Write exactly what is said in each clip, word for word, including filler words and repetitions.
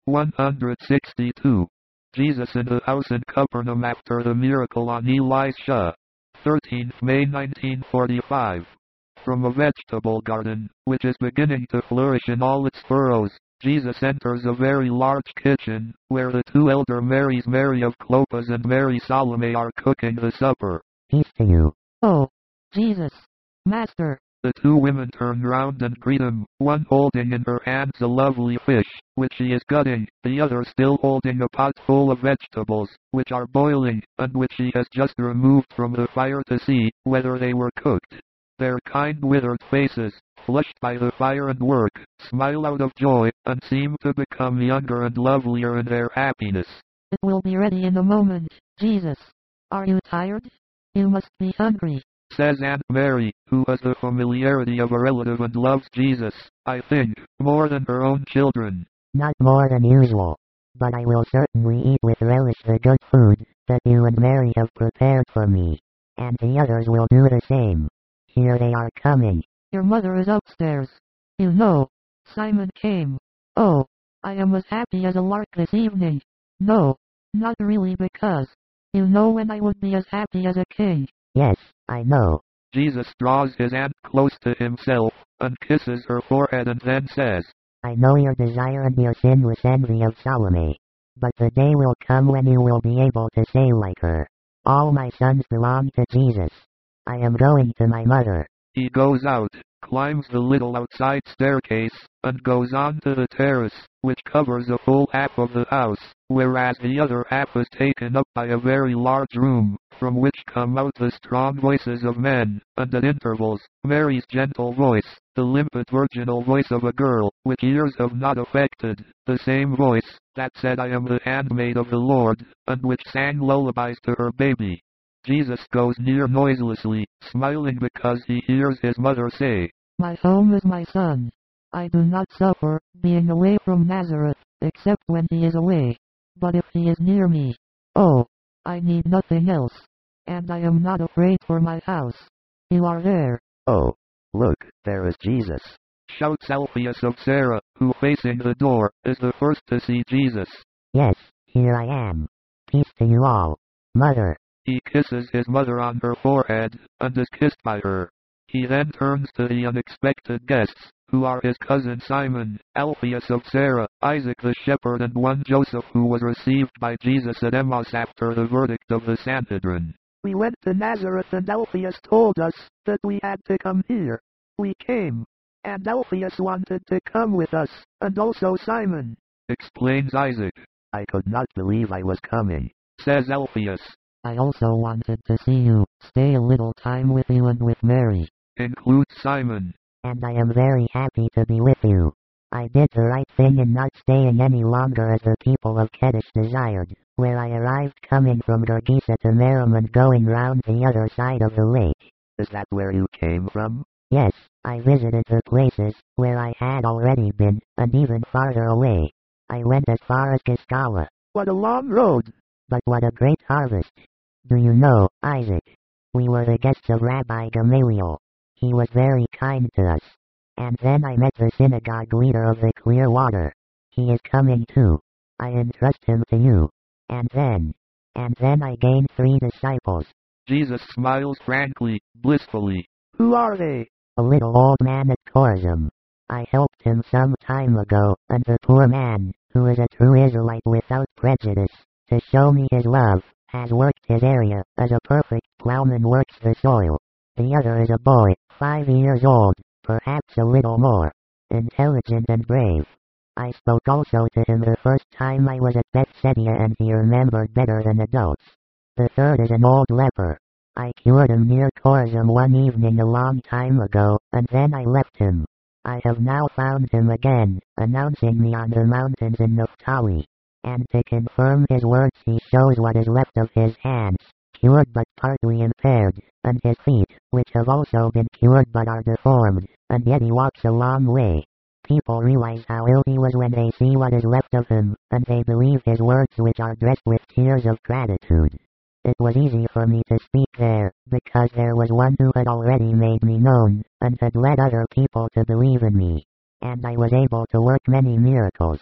one hundred sixty-two. Jesus in the house in Capernaum after the miracle on Elisha. thirteenth May nineteen forty-five. From a vegetable garden, which is beginning to flourish in all its furrows, Jesus enters a very large kitchen, where the two elder Marys, Mary of Clopas and Mary Salome, are cooking the supper. Peace to you. Oh, Jesus, Master. The two women turn round and greet him, one holding in her hands a lovely fish, which she is gutting, the other still holding a pot full of vegetables, which are boiling, and which she has just removed from the fire to see whether they were cooked. Their kind withered faces, flushed by the fire and work, smile out of joy, and seem to become younger and lovelier in their happiness. It will be ready in a moment, Jesus. Are you tired? You must be hungry, says Aunt Mary, who has the familiarity of a relative and loves Jesus, I think, more than her own children. Not more than usual, but I will certainly eat with relish the good food that you and Mary have prepared for me, and the others will do the same. Here they are coming. Your mother is upstairs. You know, Simon came. Oh, I am as happy as a lark this evening. No, not really, because you know when I would be as happy as a king. Yes, I know. Jesus draws his aunt close to himself, and kisses her forehead and then says, I know your desire and your sinless envy of Salome. But the day will come when you will be able to say like her, all my sons belong to Jesus. I am going to my mother. He goes out, climbs the little outside staircase, and goes on to the terrace, which covers a full half of the house, whereas the other half is taken up by a very large room, from which come out the strong voices of men, and at intervals, Mary's gentle voice, the limpid virginal voice of a girl, which ears have not affected, the same voice that said I am the handmaid of the Lord, and which sang lullabies to her baby. Jesus goes near noiselessly, smiling because he hears his mother say, My home is my son. I do not suffer, being away from Nazareth, except when he is away. But if he is near me, oh, I need nothing else. And I am not afraid for my house. You are there. Oh, look, there is Jesus, shouts Alphaeus of Sarah, who facing the door, is the first to see Jesus. Yes, here I am. Peace to you all. Mother. He kisses his mother on her forehead, and is kissed by her. He then turns to the unexpected guests, who are his cousin Simon, Alphaeus of Sarah, Isaac the shepherd, and one Joseph, who was received by Jesus at Emmaus after the verdict of the Sanhedrin. We went to Nazareth and Alphaeus told us that we had to come here. We came, and Alphaeus wanted to come with us, and also Simon, explains Isaac. I could not believe I was coming, says Alphaeus. I also wanted to see you, stay a little time with you and with Mary, concludes Simon. And I am very happy to be with you. I did the right thing in not staying any longer as the people of Kedesh desired, where I arrived coming from Gergesa to Merom and going round the other side of the lake. Is that where you came from? Yes, I visited the places where I had already been, and even farther away. I went as far as Giscala. What a long road! But what a great harvest. Do you know, Isaac? We were the guests of Rabbi Gamaliel. He was very kind to us. And then I met the synagogue leader of the Clear Water. He is coming too. I entrust him to you. And then, and then I gained three disciples. Jesus smiles frankly, blissfully. Who are they? A little old man at Chorazim. I helped him some time ago, and the poor man, who is a true Israelite without prejudice, to show me his love, has worked his area, as a perfect plowman works the soil. The other is a boy, five years old, perhaps a little more, intelligent and brave. I spoke also to him the first time I was at Bethsaida, and he remembered better than adults. The third is an old leper. I cured him near Chorazim one evening a long time ago, and then I left him. I have now found him again, announcing me on the mountains in Naphtali. And to confirm his words he shows what is left of his hands, cured but partly impaired, and his feet, which have also been cured but are deformed, and yet he walks a long way. People realize how ill he was when they see what is left of him, and they believe his words, which are dressed with tears of gratitude. It was easy for me to speak there, because there was one who had already made me known, and had led other people to believe in me. And I was able to work many miracles.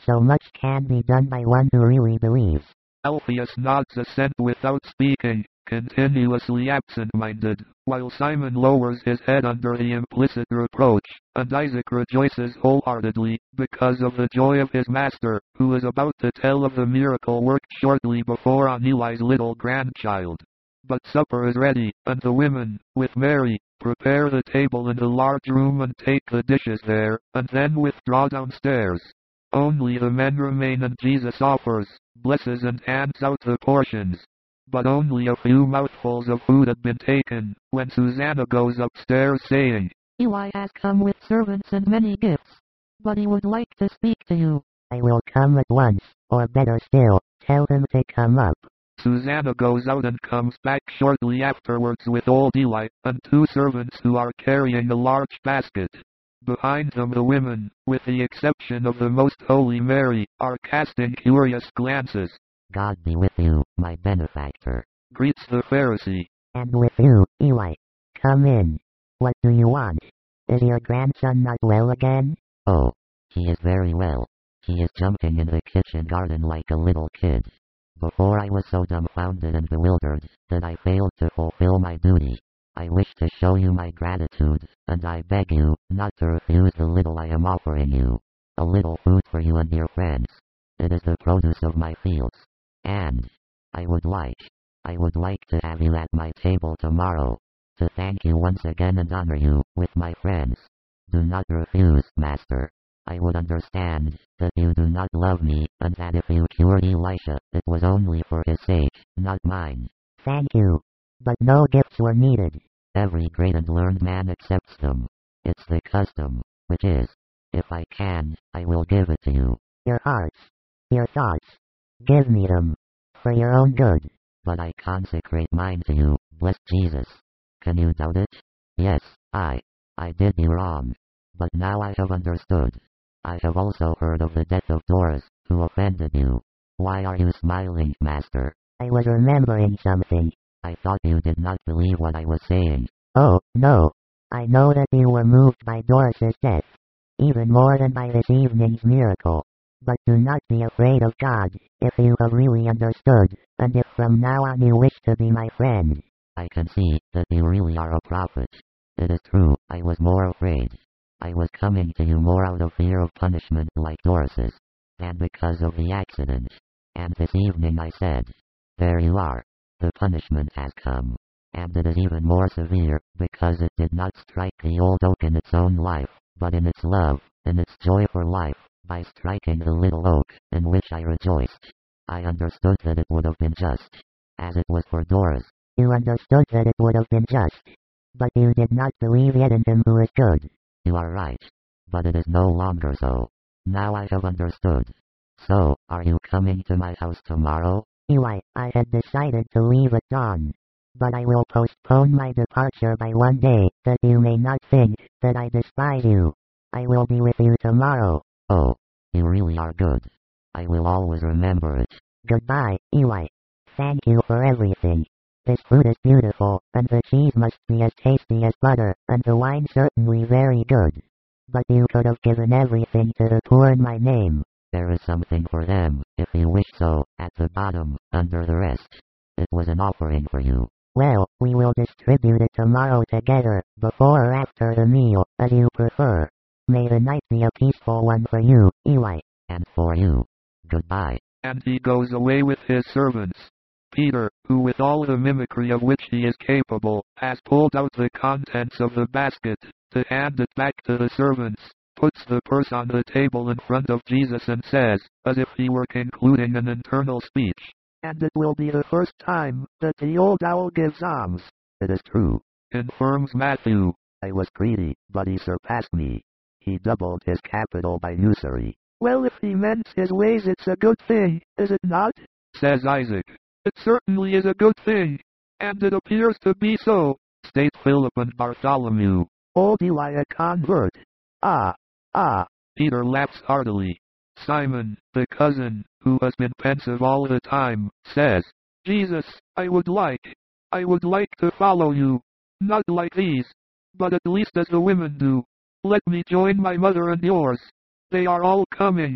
So much can be done by one who really believes. Alphaeus nods assent without speaking, continuously absent-minded, while Simon lowers his head under the implicit reproach, and Isaac rejoices wholeheartedly, because of the joy of his master, who is about to tell of the miracle worked shortly before on Eli's little grandchild. But supper is ready, and the women, with Mary, prepare the table in the large room and take the dishes there, and then withdraw downstairs. Only the men remain, and Jesus offers, blesses and hands out the portions. But only a few mouthfuls of food had been taken, when Susanna goes upstairs saying, Eli has come with servants and many gifts, but he would like to speak to you. I will come at once, or better still, tell him to come up. Susanna goes out and comes back shortly afterwards with old Eli, and two servants who are carrying a large basket. Behind them the women, with the exception of the Most Holy Mary, are casting curious glances. God be with you, my benefactor, Greets the Pharisee. And with you, Eli. Come in. What do you want? Is your grandson not well again? Oh, he is very well. He is jumping in the kitchen garden like a little kid. Before I was so dumbfounded and bewildered that I failed to fulfill my duty. I wish to show you my gratitude, and I beg you not to refuse the little I am offering you. A little food for you and your friends. It is the produce of my fields. And I would like, I would like to have you at my table tomorrow, to thank you once again and honor you with my friends. Do not refuse, Master. I would understand that you do not love me, and that if you cured Elisha, it was only for his sake, not mine. Thank you. But no gifts were needed. Every great and learned man accepts them. It's the custom, which is, if I can, I will give it to you. Your hearts. Your thoughts. Give me them. For your own good. But I consecrate mine to you, blessed Jesus. Can you doubt it? Yes, I, I did you wrong. But now I have understood. I have also heard of the death of Doris, who offended you. Why are you smiling, Master? I was remembering something. I thought you did not believe what I was saying. Oh, no. I know that you were moved by Doris's death. Even more than by this evening's miracle. But do not be afraid of God, if you have really understood, and if from now on you wish to be my friend. I can see that you really are a prophet. It is true, I was more afraid. I was coming to you more out of fear of punishment like Doris's, than because of the accident. And this evening I said, there you are. The punishment has come. And it is even more severe, because it did not strike the old oak in its own life, but in its love, in its joy for life, by striking the little oak, in which I rejoiced. I understood that it would have been just, as it was for Doris. You understood that it would have been just. But you did not believe yet in him who is good. You are right. But it is no longer so. Now I have understood. So, are you coming to my house tomorrow? Eli, I had decided to leave at dawn. But I will postpone my departure by one day, that you may not think that I despise you. I will be with you tomorrow. Oh, you really are good. I will always remember it. Goodbye, Eli. Thank you for everything. This food is beautiful, and the cheese must be as tasty as butter, and the wine certainly very good. But you could have given everything to the poor in my name. There is something for them, if you wish so, at the bottom, under the rest. It was an offering for you. Well, we will distribute it tomorrow together, before or after the meal, as you prefer. May the night be a peaceful one for you, Eli. And for you. Goodbye. And he goes away with his servants. Peter, who with all the mimicry of which he is capable, has pulled out the contents of the basket, to hand it back to the servants, puts the purse on the table in front of Jesus and says, as if he were concluding an internal speech, And it will be the first time that the old owl gives alms. It is true. Confirms Matthew. I was greedy, but he surpassed me. He doubled his capital by usury. Well, if he mends his ways, it's a good thing, is it not? Says Isaac. It certainly is a good thing. And it appears to be so, state Philip and Bartholomew. Old Eli a convert. Ah, ah. Peter laughs heartily. Simon, the cousin, who has been pensive all the time, says, Jesus, I would like, I would like to follow you. Not like these, but at least as the women do. Let me join my mother and yours. They are all coming.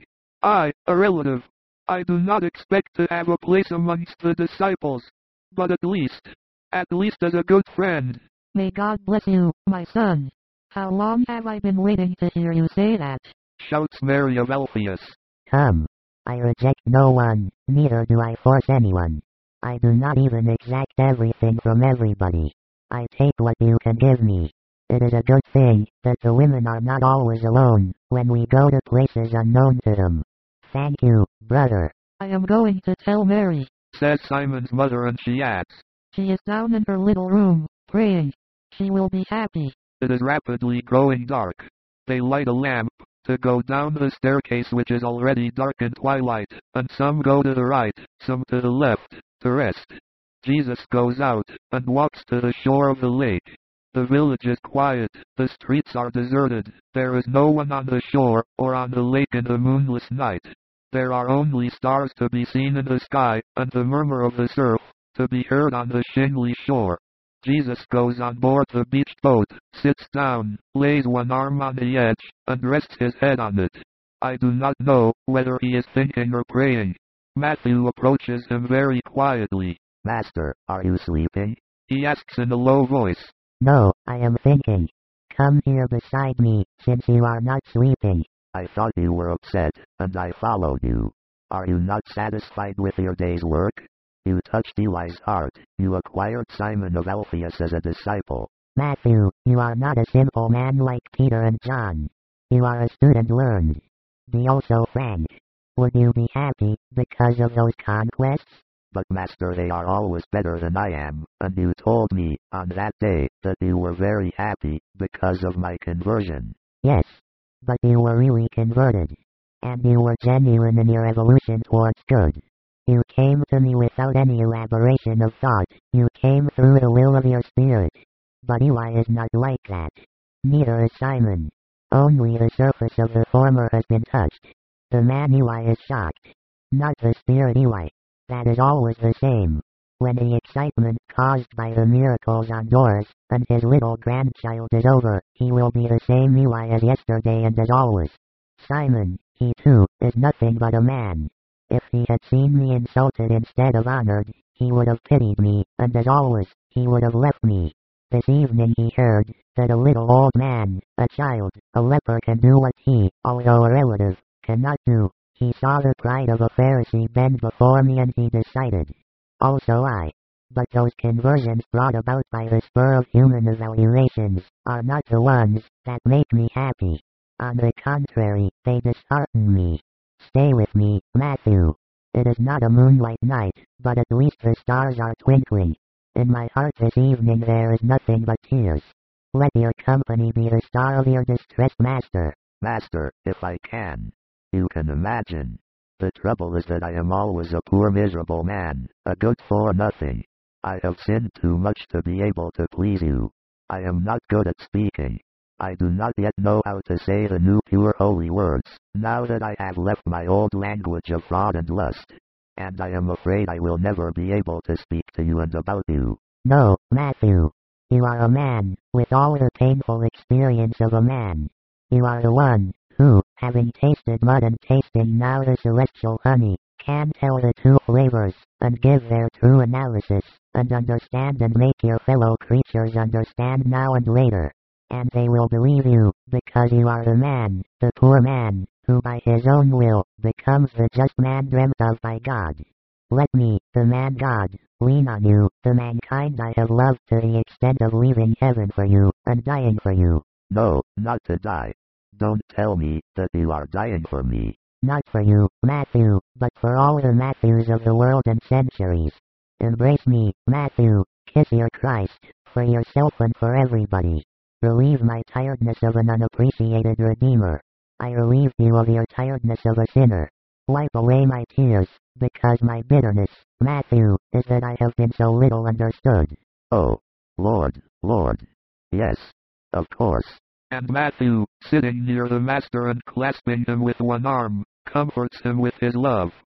I, a relative. I do not expect to have a place amongst the disciples, but at least, at least as a good friend. May God bless you, my son. How long have I been waiting to hear you say that? Shouts Mary of Alphaeus. Come. I reject no one, neither do I force anyone. I do not even exact everything from everybody. I take what you can give me. It is a good thing that the women are not always alone when we go to places unknown to them. Thank you, brother. I am going to tell Mary, says Simon's mother, and she adds, she is down in her little room, praying. She will be happy. It is rapidly growing dark. They light a lamp to go down the staircase, which is already dark in twilight, and some go to the right, some to the left, to rest. Jesus goes out, and walks to the shore of the lake. The village is quiet, the streets are deserted, there is no one on the shore, or on the lake in the moonless night. There are only stars to be seen in the sky, and the murmur of the surf, to be heard on the shingly shore. Jesus goes on board the beached boat, sits down, lays one arm on the edge, and rests his head on it. I do not know whether he is thinking or praying. Matthew approaches him very quietly. Master, are you sleeping? He asks in a low voice. No, I am thinking. Come here beside me, since you are not sleeping. I thought you were upset, and I followed you. Are you not satisfied with your day's work? You touched Eli's heart. You acquired Simon of Alphaeus as a disciple. Matthew, you are not a simple man like Peter and John. You are a student learned. Be also frank. Would you be happy because of those conquests? But master, they are always better than I am, and you told me, on that day, that you were very happy, because of my conversion. Yes. But you were really converted. And you were genuine in your evolution towards good. You came to me without any elaboration of thought. You came through the will of your spirit. But Eli is not like that. Neither is Simon. Only the surface of the former has been touched. The man Eli is shocked. Not the spirit Eli. That is always the same. When the excitement caused by the miracles on doors, and his little grandchild is over, he will be the same Eli as yesterday and as always. Simon, he too, is nothing but a man. If he had seen me insulted instead of honored, he would have pitied me, and as always, he would have left me. This evening he heard that a little old man, a child, a leper can do what he, although a relative, cannot do. He saw the pride of a Pharisee bend before me, and he decided. Also I. But those conversions brought about by the spur of human evaluations are not the ones that make me happy. On the contrary, they dishearten me. Stay with me, Matthew. It is not a moonlight night, but at least the stars are twinkling. In my heart this evening there is nothing but tears. Let your company be the star of your distressed master. Master, if I can. You can imagine. The trouble is that I am always a poor miserable man, a good for nothing. I have sinned too much to be able to please you. I am not good at speaking. I do not yet know how to say the new pure holy words, now that I have left my old language of fraud and lust. And I am afraid I will never be able to speak to you and about you. No, Matthew. You are a man, with all the painful experience of a man. You are the one who, having tasted mud and tasting now the celestial honey, can tell the two flavors, and give their true analysis, and understand and make your fellow creatures understand now and later. And they will believe you, because you are the man, the poor man, who by his own will, becomes the just man dreamt of by God. Let me, the man God, lean on you, the mankind I have loved to the extent of leaving heaven for you, and dying for you. No, not to die. Don't tell me that you are dying for me. Not for you, Matthew, but for all the Matthews of the world and centuries. Embrace me, Matthew, kiss your Christ, for yourself and for everybody. Relieve my tiredness of an unappreciated Redeemer. I relieved you of your tiredness of a sinner. Wipe away my tears, because my bitterness, Matthew, is that I have been so little understood. Oh, Lord, Lord. Yes, of course. And Matthew, sitting near the Master and clasping him with one arm, comforts him with his love.